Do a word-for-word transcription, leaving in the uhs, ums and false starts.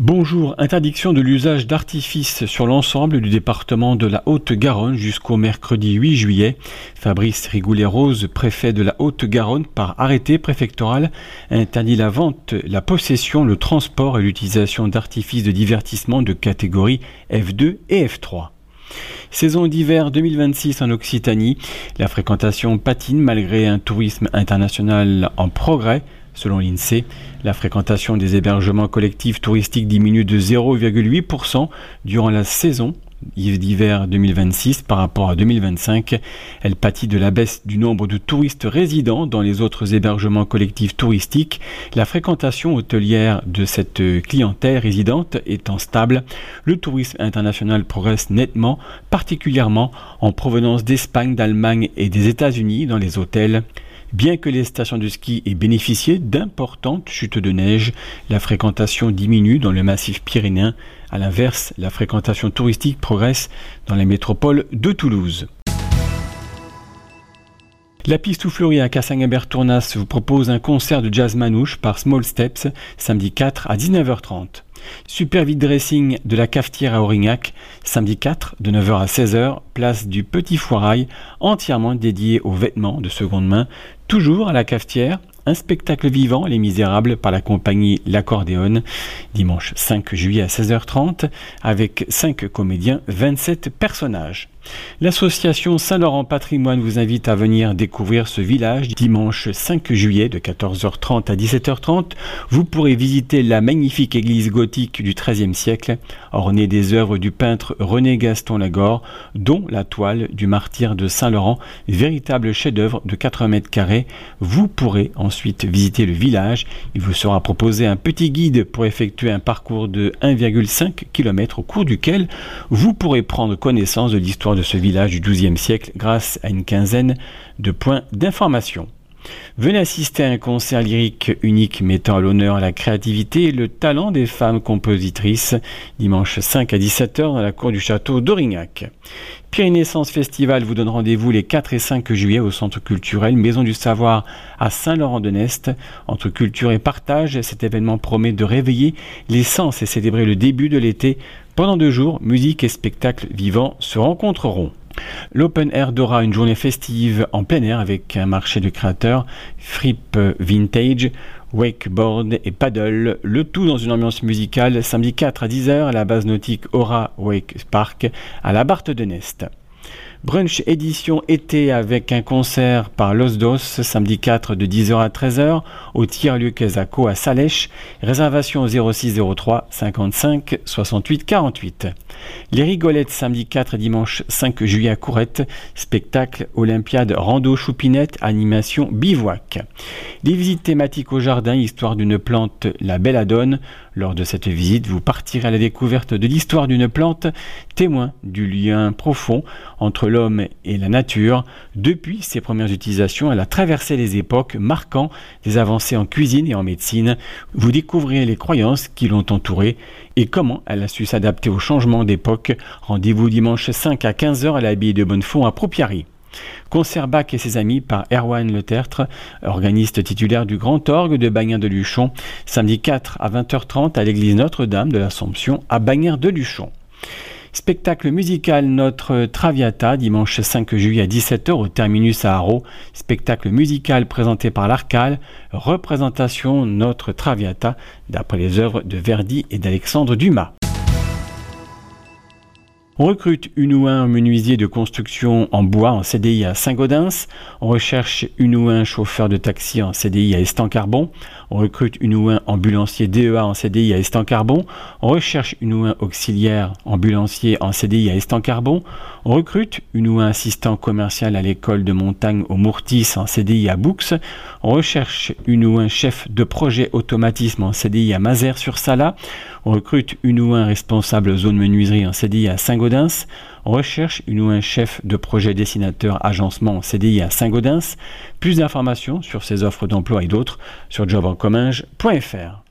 Bonjour, interdiction de l'usage d'artifices sur l'ensemble du département de la Haute-Garonne jusqu'au mercredi huit juillet. Fabrice Rigoulet-Rose, préfet de la Haute-Garonne, par arrêté préfectoral, interdit la vente, la possession, le transport et l'utilisation d'artifices de divertissement de catégorie F deux et F trois. Saison d'hiver deux mille vingt-six en Occitanie, la fréquentation patine malgré un tourisme international en progrès. Selon l'INSEE, la fréquentation des hébergements collectifs touristiques diminue de zéro virgule huit pour cent durant la saison d'hiver deux mille vingt-six par rapport à deux mille vingt-cinq. Elle pâtit de la baisse du nombre de touristes résidents dans les autres hébergements collectifs touristiques. La fréquentation hôtelière de cette clientèle résidente étant stable, le tourisme international progresse nettement, particulièrement en provenance d'Espagne, d'Allemagne et des États-Unis dans les hôtels. Bien que les stations de ski aient bénéficié d'importantes chutes de neige, la fréquentation diminue dans le massif pyrénéen. A l'inverse, la fréquentation touristique progresse dans la métropole de Toulouse. La Piste Fleurie à Cassagnabert-Tournas vous propose un concert de jazz manouche par Small Steps, samedi quatre à dix-neuf heures trente. Super vide dressing de la Cafetière à Aurignac, samedi quatre de neuf heures à seize heures, place du Petit Foirail, entièrement dédié aux vêtements de seconde main. Toujours à la Cafetière, un spectacle vivant, Les Misérables, par la compagnie L'Accordéon, dimanche cinq juillet à seize heures trente, avec cinq comédiens, vingt-sept personnages. L'association Saint-Laurent Patrimoine vous invite à venir découvrir ce village dimanche cinq juillet de quatorze heures trente à dix-sept heures trente. Vous pourrez visiter la magnifique église gothique du treizième siècle, ornée des œuvres du peintre René Gaston Lagore, dont la toile du martyr de Saint-Laurent, véritable chef-d'œuvre de quatre mètres carrés. Vous pourrez ensuite visiter le village. Il vous sera proposé un petit guide pour effectuer un parcours de un virgule cinq kilomètres au cours duquel vous pourrez prendre connaissance de l'histoire de ce village du douzième siècle grâce à une quinzaine de points d'information. Venez assister à un concert lyrique unique mettant à l'honneur la créativité et le talent des femmes compositrices, dimanche cinq à dix-sept heures dans la cour du château d'Aurignac. Pyrénées-Sens Festival vous donne rendez-vous les quatre et cinq juillet au centre culturel Maison du Savoir à Saint-Laurent-de-Nest. Entre culture et partage, cet événement promet de réveiller les sens et célébrer le début de l'été. Pendant deux jours, musique et spectacles vivants se rencontreront. L'Open Air Dora, une journée festive en plein air avec un marché de créateurs, fripe vintage, wakeboard et paddle, le tout dans une ambiance musicale, samedi quatre à dix heures à la base nautique Aura Wake Park à la Barthe de Nest. Brunch édition été avec un concert par Los Dos, samedi quatre de dix heures à treize heures au tiers-lieu Quesaco à Salèche. Réservation au zéro six zéro trois cinquante-cinq soixante-huit quarante-huit. Les Rigolettes, samedi quatre et dimanche cinq juillet à Courette. Spectacle Olympiade Rando Choupinette, animation bivouac. Des visites thématiques au jardin, histoire d'une plante, la belladone. Lors de cette visite, vous partirez à la découverte de l'histoire d'une plante, témoin du lien profond entre l'homme et la nature. Depuis ses premières utilisations, elle a traversé les époques, marquant des avancées en cuisine et en médecine. Vous découvrirez les croyances qui l'ont entourée et comment elle a su s'adapter aux changements d'époque. Rendez-vous dimanche cinq à quinze heures à l'abbaye de Bonnefond à Propiary. Concert Bach et ses amis par Erwan Le Tertre, organiste titulaire du Grand Orgue de Bagnères-de-Luchon, samedi quatre à vingt heures trente à l'église Notre-Dame de l'Assomption à Bagnères-de-Luchon. Spectacle musical Notre Traviata, dimanche cinq juillet à dix-sept heures au terminus à Haro. Spectacle musical présenté par l'Arcale, représentation Notre Traviata d'après les œuvres de Verdi et d'Alexandre Dumas. On recrute une ou un menuisier de construction en bois en C D I à Saint-Gaudens. On recherche une ou un chauffeur de taxi en C D I à Estancarbon. On recrute une ou un ambulancier D E A en C D I à Estancarbon. On recherche une ou un auxiliaire ambulancier en C D I à Estancarbon. On recrute une ou un assistant commercial à l'école de montagne au Mourtis en C D I à Boux. On recherche une ou un chef de projet automatisme en C D I à Mazères-sur-Sala. On recrute une ou un responsable zone menuiserie en C D I à Saint-Gaudens. On recherche une ou un chef de projet dessinateur agencement en C D I à Saint-Gaudens. Plus d'informations sur ces offres d'emploi et d'autres sur job en comminges point f r.